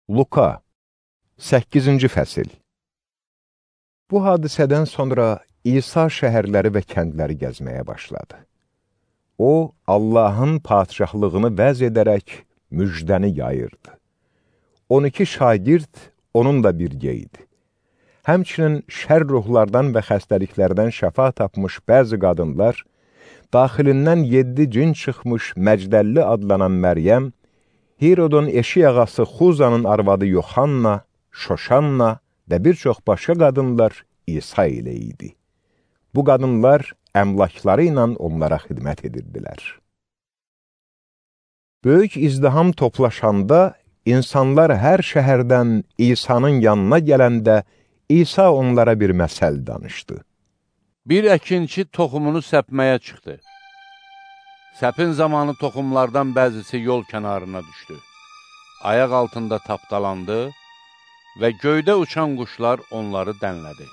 Luka 8-ci fəsil. Bu hadisədən sonra İsa şəhərləri və kəndləri gəzməyə başladı. O, Allahın padişahlığını vəz edərək müjdəni yayırdı. 12 şagird onunla birgə idi. Həmçinin şər ruhlardan və xəstəliklərdən şəfa tapmış bəzi qadınlar, daxilindən 7 cin çıxmış Məcdəlli adlanan Məryəm, Herodun eşi ağası Xuzanın arvadı Yoxanna, Şoşanna və bir çox başqa qadınlar İsa ilə idi. Bu qadınlar əmlakları ilə onlara xidmət edirdilər. Böyük izdiham toplaşanda, insanlar hər şəhərdən İsa'nın yanına gələndə, İsa onlara bir məsəl danışdı. Bir əkinçi toxumunu səpməyə çıxdı. Səpin zamanı toxumlardan bəzisi yol kənarına düşdü. Ayaq altında tapdalandı və göydə uçan quşlar onları dənlədi.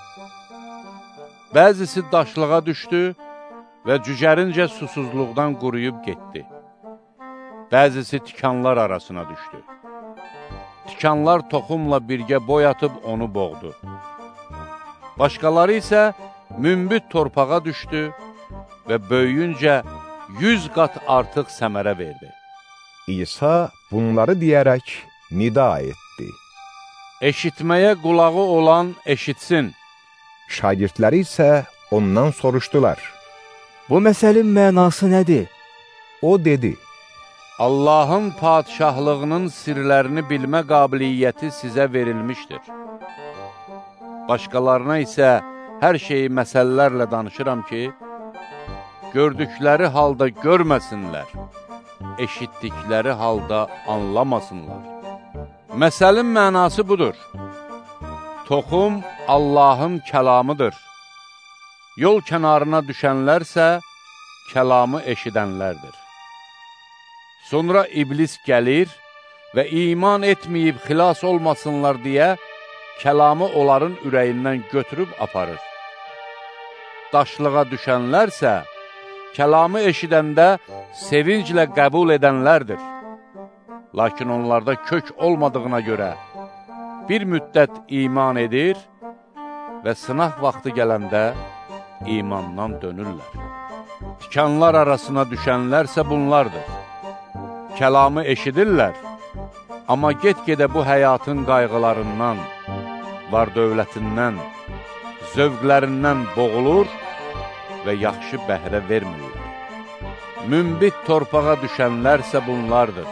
Bəzisi daşlığa düşdü və cücərincə susuzluqdan quruyub getdi. Bəzisi tikanlar arasına düşdü. Tikanlar toxumla birgə boy atıb onu boğdu. Başqaları isə münbit torpağa düşdü və böyüyüncə 100 qat artıq səmərə verdi. İsa bunları deyərək nida etdi. Eşitməyə qulağı olan eşitsin. Şagirdləri isə ondan soruşdular. Bu məsəlin mənası nədir? O dedi. Allahın padişahlığının sirlərini bilmə qabiliyyəti sizə verilmişdir. Başqalarına isə hər şeyi məsələlərlə danışıram ki, gördükləri halda görməsinlər, eşitdikləri halda anlamasınlar. Məsəlin mənası budur. Toxum Allahın kəlamıdır. Yol kənarına düşənlərsə, kəlamı eşidənlərdir. Sonra iblis gəlir və iman etməyib xilas olmasınlar deyə, kəlamı onların ürəyindən götürüb aparır. Daşlığa düşənlərsə, kəlamı eşidəndə sevinclə qəbul edənlərdir. Lakin onlarda kök olmadığına görə bir müddət iman edir və sınaq vaxtı gələndə imandan dönürlər. Tikanlar arasına düşənlərsə bunlardır. Kəlamı eşidirlər, amma get-gedə bu həyatın qayğılarından, var-dövlətindən, zövqlərindən boğulur və yaxşı bəhrə vermirlər. Münbit torpağa düşənlərsə bunlardır.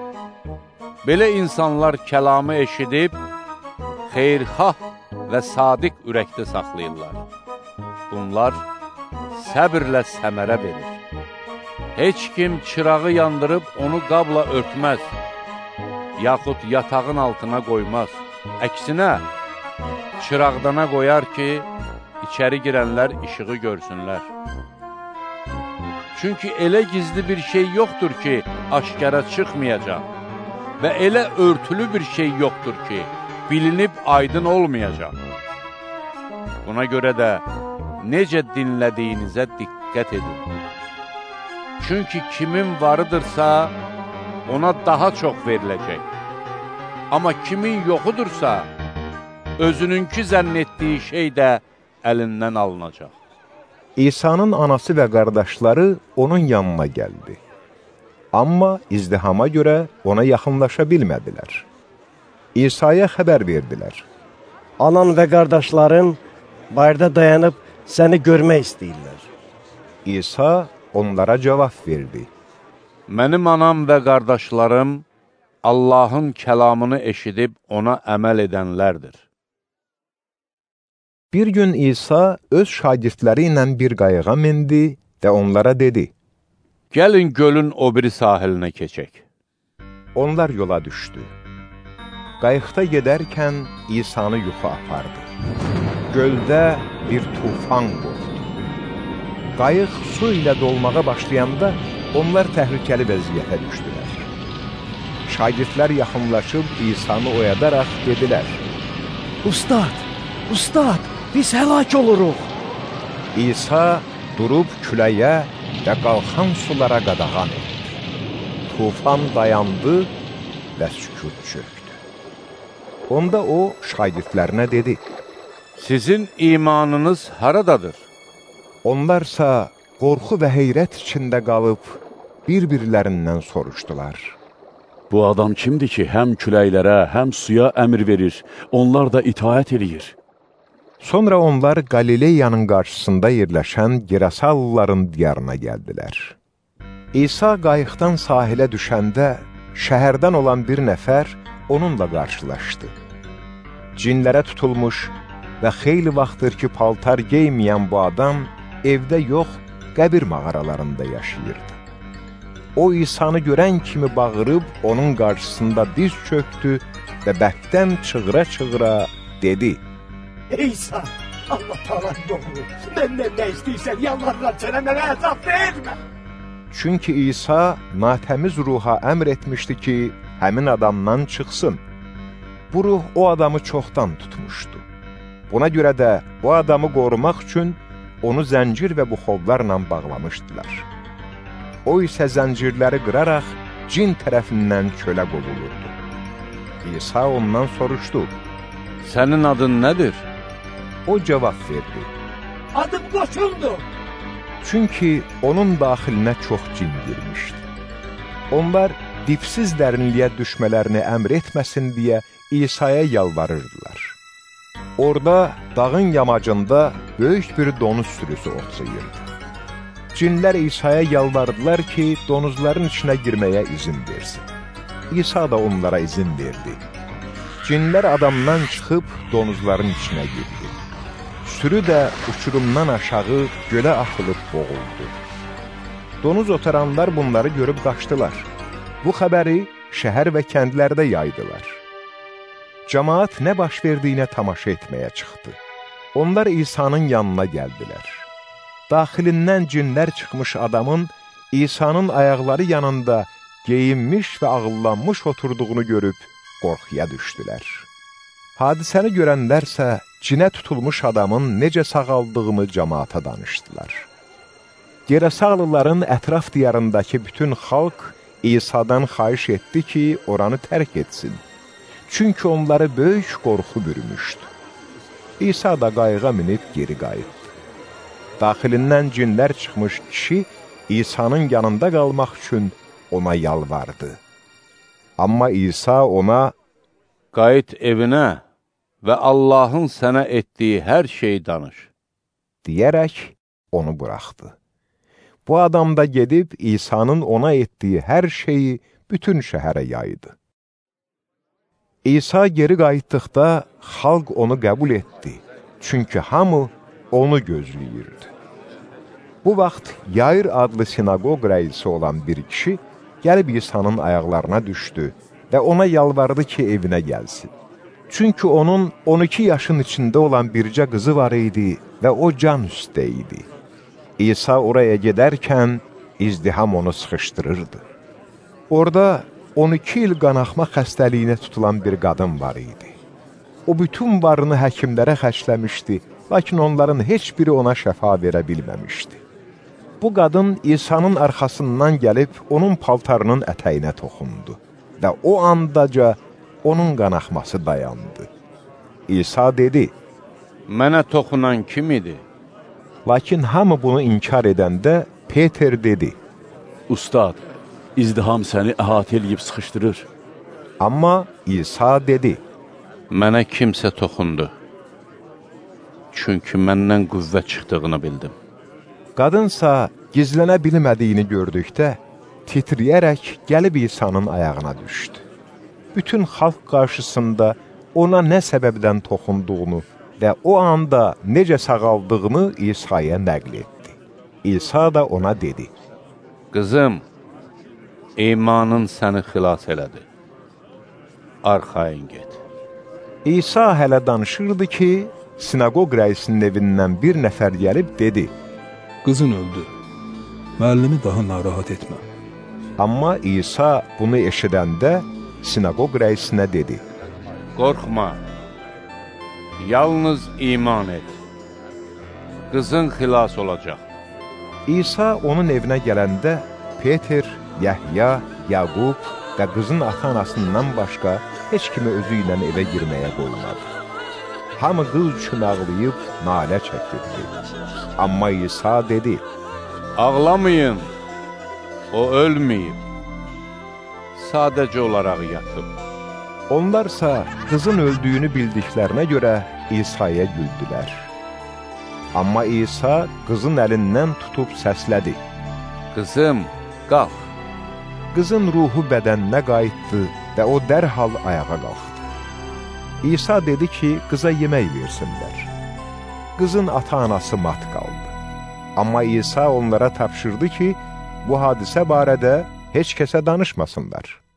Belə insanlar kəlamı eşidib, xeyrxah və sadiq ürəkdə saxlayırlar. Bunlar səbirlə səmərə verir. Heç kim çırağı yandırıb onu qabla örtməz, yaxud yatağın altına qoymaz. Əksinə, çıraqdana qoyar ki, içəri girənlər işığı görsünlər. Çünki elə gizli bir şey yoxdur ki, aşkara çıxmayacaq və elə örtülü bir şey yoxdur ki, bilinib aydın olmayacaq. Buna görə də necə dinlədiyinizə diqqət edin. Çünki kimin varıdırsa, ona daha çox veriləcək. Amma kimin yoxudursa, özününki zənn etdiyi şey də əlindən alınacaq. İsa'nın anası və qardaşları onun yanına gəldi. Amma izdihama görə ona yaxınlaşa bilmədilər. İsa'ya xəbər verdilər. Anan və qardaşların bayırda dayanıb səni görmək istəyirlər. İsa onlara cavab verdi. Mənim anam və qardaşlarım Allahın kəlamını eşidib ona əməl edənlərdir. Bir gün İsa öz şagirdləri ilə bir qayığa mindi və onlara dedi. Gəlin gölün o biri sahilinə keçək. Onlar yola düşdü. Qayıqda gedərkən İsa'nı yuxu apardı. Göldə bir tufan qopdu. Qayıq su ilə dolmağa başlayanda onlar təhlükəli vəziyyətə düşdülər. Şagirdlər yaxınlaşıb İsa'nı oyadaraq dedilər. Ustad, biz həlak oluruq. İsa durub küləyə və qalxan sulara qadağan etdi. Tufan dayandı və sükut çöktü. Onda o şagirdlərinə dedi: Sizin imanınız haradadır? Onlarsa qorxu və heyrət içində qalıb, bir-birlərindən soruşdular: Bu adam kimdir ki, həm küləklərə, həm suya əmr verir, onlar da itaət eləyir? Sonra onlar Qalileyanın qarşısında yerləşən Gerasallıların diyarına gəldilər. İsa qayıqdan sahilə düşəndə, şəhərdən olan bir nəfər onunla qarşılaşdı. Cinlərə tutulmuş və xeyli vaxtdır ki, paltar geyməyən bu adam evdə yox, qəbir mağaralarında yaşayırdı. O, İsanı görən kimi bağırıb, onun qarşısında diz çöktü və bərkdən çığıra-çığıra dedi: İsa, Allah Taala'nın oğlu, məndən nə istəyirsən, yalvarıram sənə, mənə əzab vermə. Çünki İsa natəmiz ruha əmr etmişdi ki, həmin adamdan çıxsın. Bu ruh o adamı çoxdan tutmuşdu. Buna görə də bu adamı qorumaq üçün onu zəncir və buxovlarla bağlamışdılar. O isə zəncirləri qıraraq cin tərəfindən çölə qovulurdu. İsa ondan soruşdu: Sənin adın nədir? O cavab verdi: Adım Qoçundur. Çünki onun daxilinə çox cin girmişdi. Onlar dipsiz dərinliyə düşmələrini əmr etməsin deyə İsa'ya yalvarırdılar. Orada dağın yamacında böyük bir donuz sürüsü otlayırdı. Cinlər İsa'ya yalvardılar ki, donuzların içinə girməyə izin versin. İsa da onlara izin verdi. Cinlər adamdan çıxıb donuzların içinə girdi. Sürü də uçurumdan aşağı gölə atılıb boğuldu. Donuz otaranlar bunları görüb qaçdılar. Bu xəbəri şəhər və kəndlərdə yaydılar. Cəmaat nə baş verdiyinə tamaşa etməyə çıxdı. Onlar İsa'nın yanına gəldilər. Daxilindən cinlər çıxmış adamın İsa'nın ayaqları yanında geyinmiş və ağıllanmış oturduğunu görüb qorxuya düşdülər. Hadisəni görənlərsə cinə tutulmuş adamın necə sağaldığını cəmaata danışdılar. Gerasallıların ətraf diyarındakı bütün xalq İsa'dan xahiş etdi ki, oranı tərk etsin. Çünki onları böyük qorxu bürümüşdü. İsa da qayığa minib geri qayıtdı. Daxilindən cinlər çıxmış kişi İsa'nın yanında qalmaq üçün ona yalvardı. Amma İsa ona: Qayıt evinə və Allahın sənə etdiyi hər şeyi danış, deyərək onu buraxdı. Bu adam da gedib İsa'nın ona etdiyi hər şeyi bütün şəhərə yaydı. İsa geri qayıtdıqda xalq onu qəbul etdi, çünki hamı onu gözləyirdi. Bu vaxt Yair adlı sinagog rəisi olan bir kişi gəlib İsa'nın ayaqlarına düşdü və ona yalvardı ki, evinə gəlsin. Çünki onun 12 yaşın içində olan bircə qızı var idi və o can üstə idi. İsa oraya gedərkən izdiham onu sıxışdırırdı. Orada 12 il qanaxma xəstəliyinə tutulan bir qadın var idi. O bütün varını həkimlərə xərcləmişdi, lakin onların heç biri ona şəfa verə bilməmişdi. Bu qadın İsa'nın arxasından gəlib onun paltarının ətəyinə toxundu və o andaca onun qanaxması dayandı. İsa dedi: Mənə toxunan kim idi? Lakin hamı bunu inkar edəndə Peter dedi: Ustad, izdiham səni əhatə eləyib sıxışdırır. Amma İsa dedi: Mənə kimsə toxundu. Çünki məndən qüvvət çıxdığını bildim. Qadınsa gizlənə bilmədiyini gördükdə, titriyərək gəlib İsa'nın ayağına düşdü. Bütün xalq qarşısında ona nə səbəbdən toxunduğunu və o anda necə sağaldığını İsa'ya nəql etdi. İsa da ona dedi: Qızım, imanın səni xilas elədi. Arxayın get. İsa hələ danışırdı ki, sinagog rəisinin evindən bir nəfər gəlib dedi: Qızın öldü, müəllimi daha narahat etmə. Amma İsa bunu eşidəndə sinagog rəisinə dedi: Qorxma, yalnız iman et. Qızın xilas olacaq. İsa onun evinə gələndə Peter, Yəhya, Yaqub və qızın ata-anasından başqa heç kimi özü ilə evə girməyə qoymadı. Hamı qız üçün ağlayıb nalə çəkirdi. Amma İsa dedi, Ağlamayın, o ölməyib, sadəcə olaraq yatıb. Onlarsa qızın öldüyünü bildiklərinə görə İsa'ya güldülər. Amma İsa qızın əlindən tutub səslədi. Qızım, qalx. Qızın ruhu bədəninə qayıtdı və o dərhal ayağa qalxdı. İsa dedi ki, qıza yemək versinlər. Qızın ata-anası mat qaldı. Amma İsa onlara tapşırdı ki, bu hadisə barədə heç kəsə danışmasınlar.